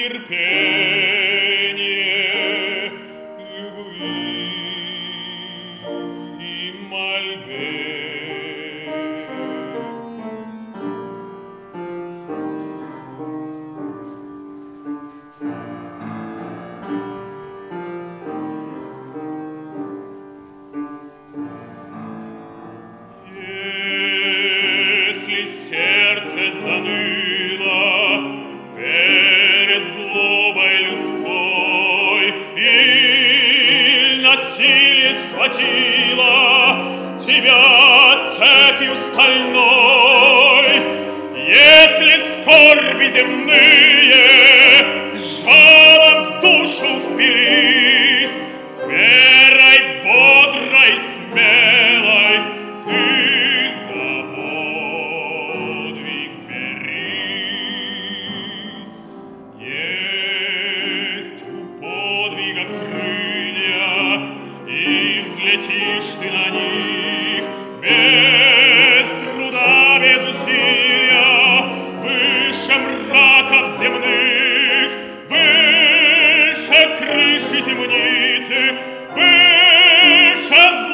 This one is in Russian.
терпение любви и мольбе. Если сердце заныло перед злобой людской, и насилие схватило тебя цепью стальной, если скорби земные жалом в душу впились, с верой бодрой, смелой ты за подвиг берись. Есть у подвига крылья, и взлетишь ты на них без труда, без усилия, выше мраков земных, выше крыши темницы, выше